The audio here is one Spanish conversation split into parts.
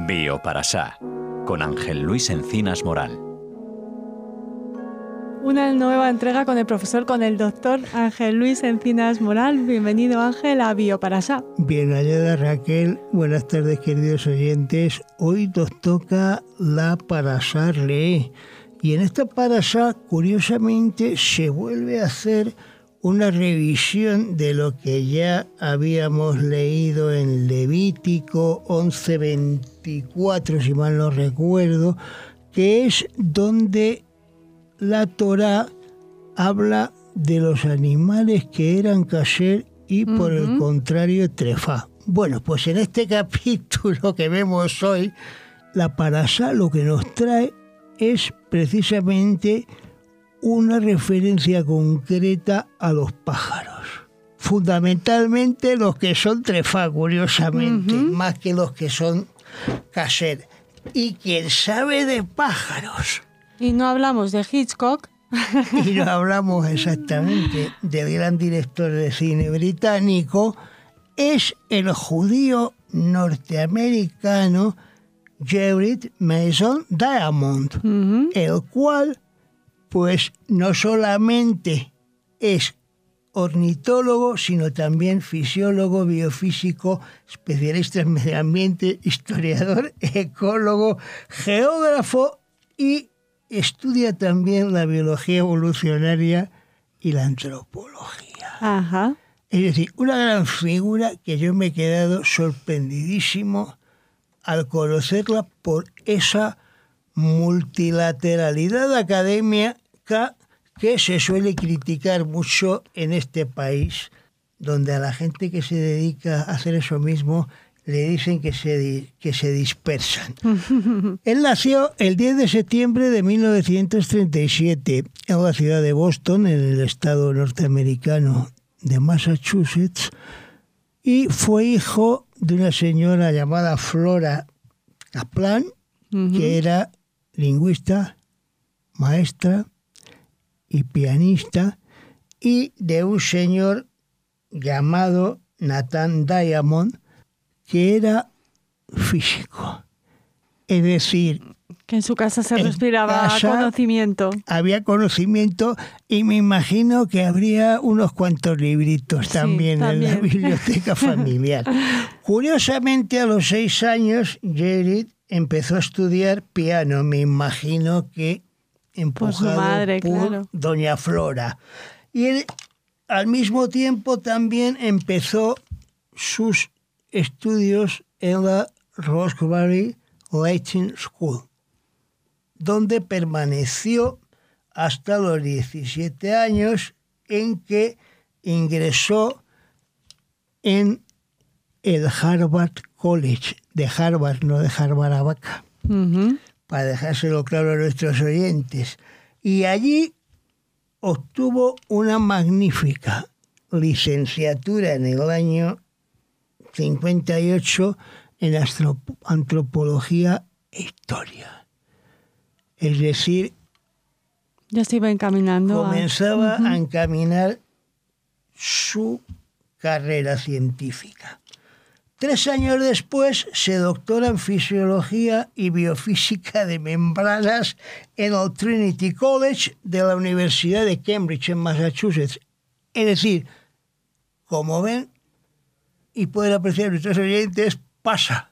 Bioparasá, con Ángel Luis Encinas Moral. Una nueva entrega con el doctor Ángel Luis Encinas Moral. Bienvenido, Ángel, a Bioparasá. Bien hallada, Raquel. Buenas tardes, queridos oyentes. Hoy nos toca la Parashá Re'eh. Y en esta Parashá, curiosamente, se vuelve a hacer una revisión de lo que ya habíamos leído en Levítico 11:24, si mal no recuerdo, que es donde la Torá habla de los animales que eran kasher y por el contrario trefá. Bueno, pues en este capítulo que vemos hoy, la Parashá lo que nos trae es precisamente una referencia concreta a los pájaros. Fundamentalmente los que son trefá, curiosamente, más que los que son kasher. Y quien sabe de pájaros. Y no hablamos de Hitchcock. Y no hablamos exactamente del gran director de cine británico, es el judío norteamericano Jeffrey Mason Diamond, el cual pues no solamente es ornitólogo, sino también fisiólogo, biofísico, especialista en medio ambiente, historiador, ecólogo, geógrafo y estudia también la biología evolucionaria y la antropología. Ajá. Es decir, una gran figura que yo me he quedado sorprendidísimo al conocerla por esa multilateralidad académica que se suele criticar mucho en este país, donde a la gente que se dedica a hacer eso mismo le dicen que se dispersan. Él nació el 10 de septiembre de 1937 en la ciudad de Boston, en el estado norteamericano de Massachusetts, y fue hijo de una señora llamada Flora Kaplan, que era lingüista, maestra y pianista, y de un señor llamado Nathan Diamond, que era físico. Es decir, que en su casa se respiraba conocimiento. Había conocimiento y me imagino que habría unos cuantos libritos también en la biblioteca familiar. Curiosamente, a los 6 años, Jared empezó a estudiar piano. Me imagino que empujado por su madre, por doña Flora. Y él, al mismo tiempo, también empezó sus estudios en la Roxbury Latin School, donde permaneció hasta los 17 años, en que ingresó en el Harvard College, de Harvard, no de Harvard Abaca, para dejárselo claro a nuestros oyentes. Y allí obtuvo una magnífica licenciatura en el año 58 en antropología e historia. Es decir, ya se iba encaminando. Comenzaba a encaminar su carrera científica. 3 años después se doctora en fisiología y biofísica de membranas en el Trinity College de la Universidad de Cambridge, en Massachusetts. Es decir, como ven, y pueden apreciar nuestros oyentes, pasa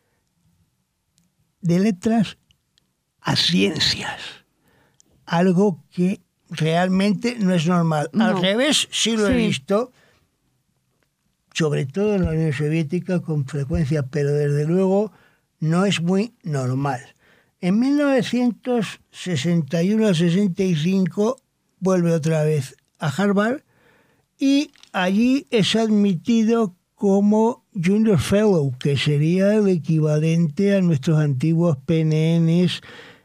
de letras a ciencias, algo que realmente no es normal. No. Al revés, sí lo he visto, sobre todo en la Unión Soviética con frecuencia, pero desde luego no es muy normal. En 1961 al 65 vuelve otra vez a Harvard y allí es admitido como Junior Fellow, que sería el equivalente a nuestros antiguos PNNs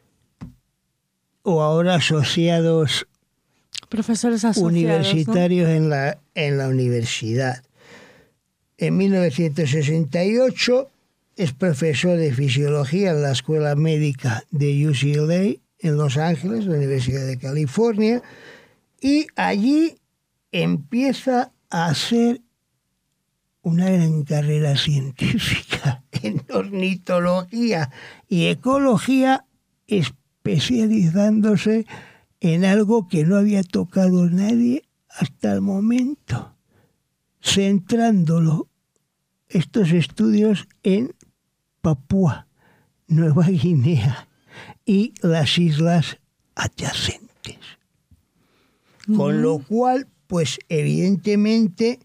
o ahora asociados, profesores asociados, universitarios, ¿no? en la universidad. En 1968 es profesor de fisiología en la Escuela Médica de UCLA en Los Ángeles, la Universidad de California, y allí empieza a hacer una gran carrera científica. en ornitología y ecología, especializándose en algo que no había tocado nadie hasta el momento, centrándolo estos estudios en Papúa Nueva Guinea y las islas adyacentes. Con lo cual, pues evidentemente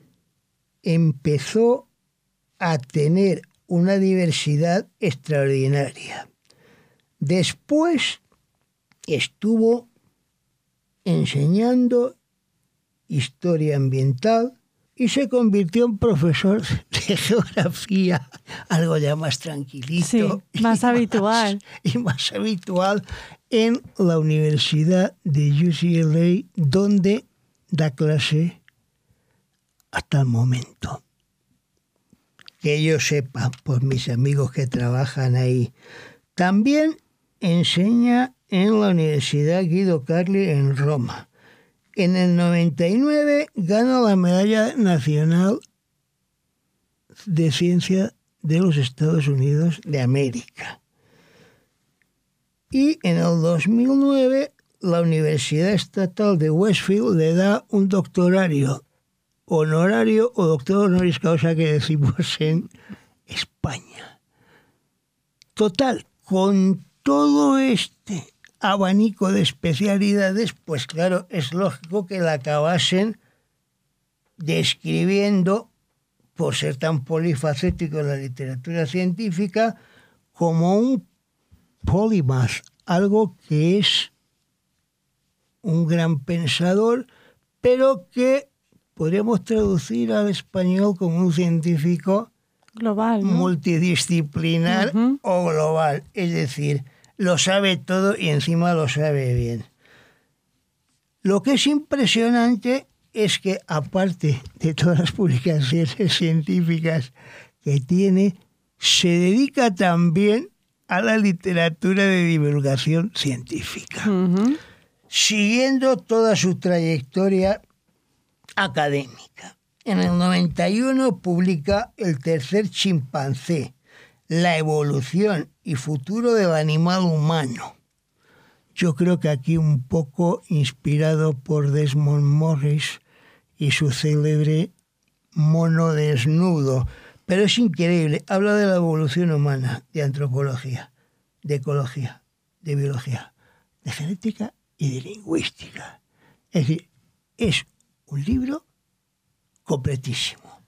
empezó a tener una diversidad extraordinaria. Después estuvo enseñando historia ambiental y se convirtió en profesor de geografía, algo ya más tranquilito. Sí, más habitual. Y más habitual en la Universidad de UCLA, donde da clase hasta el momento. Que yo sepa, por mis amigos que trabajan ahí. También enseña en la Universidad Guido Carli en Roma. En el 99 gana la Medalla Nacional de Ciencia de los Estados Unidos de América. Y en el 2009 la Universidad Estatal de Westfield le da un doctorario honorario o doctor honoris causa que decimos en España. Total, con todo este abanico de especialidades, pues claro, es lógico que la acabasen describiendo, por ser tan polifacético en la literatura científica, como un polymath, algo que es un gran pensador, pero que podríamos traducir al español como un científico global, ¿no? Multidisciplinar o global, es decir, lo sabe todo y encima lo sabe bien. Lo que es impresionante es que, aparte de todas las publicaciones científicas que tiene, se dedica también a la literatura de divulgación científica, siguiendo toda su trayectoria académica. En el 91 publica El tercer chimpancé, la evolución y futuro del animal humano. Yo creo que aquí un poco inspirado por Desmond Morris y su célebre mono desnudo. Pero es increíble. Habla de la evolución humana, de antropología, de ecología, de biología, de genética y de lingüística. Es decir, es un libro completísimo.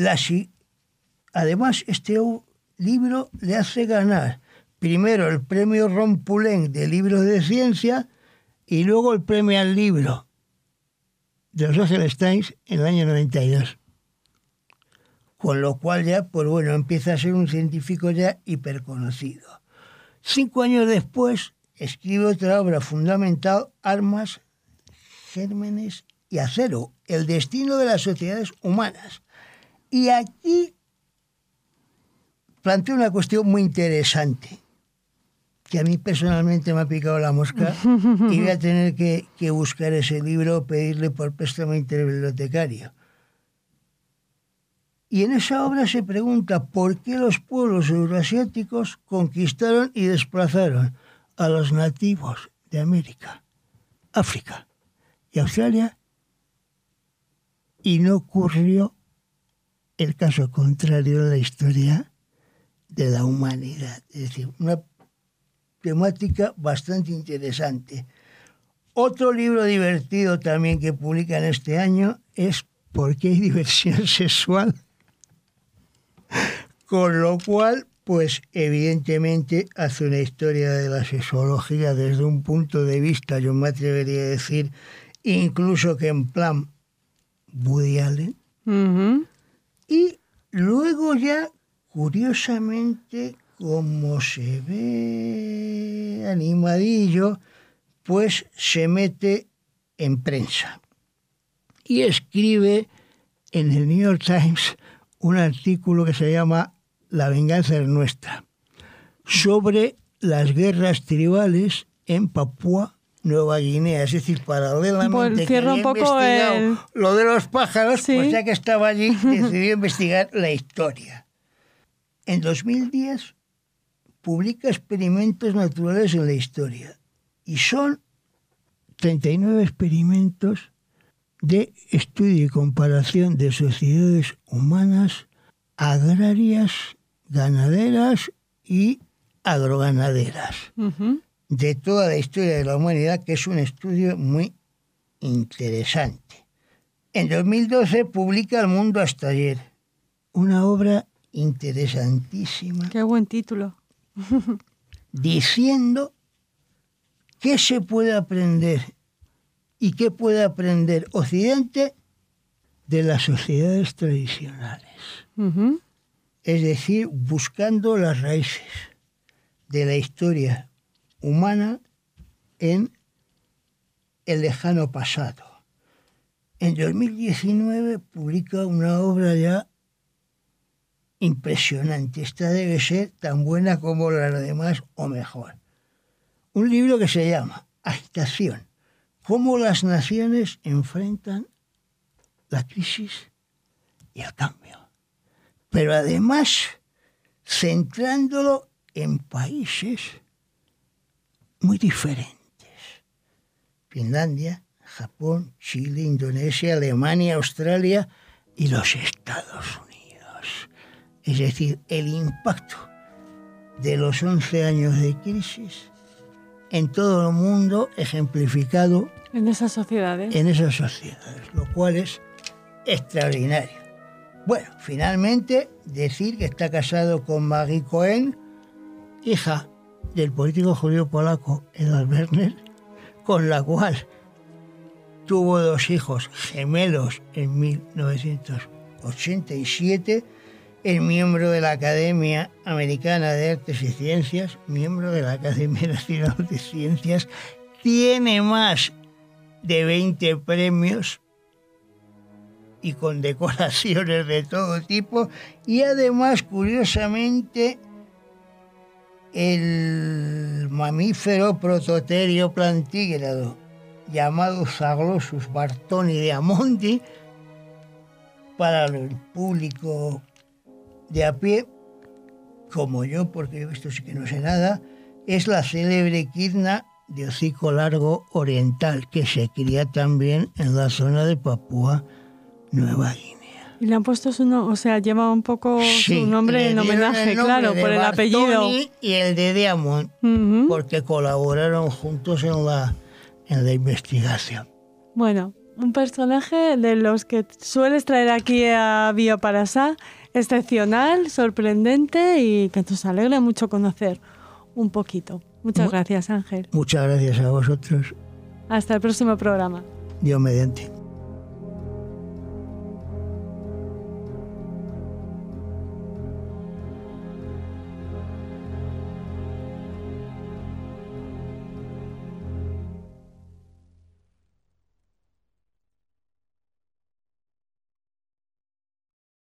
Además, este libro le hace ganar primero el premio Ron Poulenc de libros de ciencia y luego el premio al libro de Los Angeles Times en el año 92. Con lo cual ya, pues bueno, empieza a ser un científico ya hiperconocido. 5 años después escribe otra obra fundamental, Armas, Gérmenes y Acero, el destino de las sociedades humanas. Y aquí plantea una cuestión muy interesante, que a mí personalmente me ha picado la mosca y voy a tener que buscar ese libro o pedirle por préstamo interbibliotecario. Y en esa obra se pregunta por qué los pueblos euroasiáticos conquistaron y desplazaron a los nativos de América, África y Australia, y no ocurrió el caso contrario en la historia de la humanidad. Es decir, una temática bastante interesante. Otro libro divertido también que publican este año es ¿Por qué hay diversión sexual? Con lo cual, pues evidentemente hace una historia de la sexología desde un punto de vista, yo me atrevería a decir, incluso que en plan Woody Allen. Y luego ya, curiosamente, como se ve animadillo, pues se mete en prensa. Y escribe en el New York Times un artículo que se llama La venganza es nuestra, sobre las guerras tribales en Papúa Nueva Guinea. Es decir, paralelamente que había investigado lo de los pájaros, sí, pues ya que estaba allí, decidió investigar la historia. En 2010 publica Experimentos naturales en la historia y son 39 experimentos de estudio y comparación de sociedades humanas, agrarias, ganaderas y agroganaderas, de toda la historia de la humanidad, que es un estudio muy interesante. En 2012 publica El mundo hasta ayer, una obra interesantísima. Qué buen título. Diciendo qué se puede aprender y qué puede aprender Occidente de las sociedades tradicionales. Es decir, buscando las raíces de la historia humana en el lejano pasado. En 2019 publica una obra ya impresionante. Esta debe ser tan buena como las demás o mejor. Un libro que se llama Agitación: cómo las naciones enfrentan la crisis y el cambio. Pero además centrándolo en países muy diferentes. Finlandia, Japón, Chile, Indonesia, Alemania, Australia y los Estados Unidos. Es decir, el impacto de los 11 años de crisis en todo el mundo ejemplificado en esas sociedades. Lo cual es extraordinario. Bueno, finalmente decir que está casado con Maggie Cohen, hija del político judío polaco Edward Berner, con la cual tuvo 2 hijos gemelos en 1987, es miembro de la Academia Americana de Artes y Ciencias, miembro de la Academia Nacional de Ciencias, tiene más de 20 premios y condecoraciones de todo tipo, y además, curiosamente, el mamífero prototerio plantígrado llamado Zaglosus bartoni de Amonti, para el público de a pie, como yo, porque esto sí que no sé nada, es la célebre quidna de hocico largo oriental, que se cría también en la zona de Papúa Nueva Guinea. Y le han puesto su nombre, o sea, lleva un poco su nombre en homenaje, claro, por el apellido. Y el de Diamond, porque colaboraron juntos en la investigación. Bueno, un personaje de los que sueles traer aquí a Bioparasá, excepcional, sorprendente y que nos alegra mucho conocer un poquito. Muchas gracias, Ángel. Muchas gracias a vosotros. Hasta el próximo programa. Dios mediante.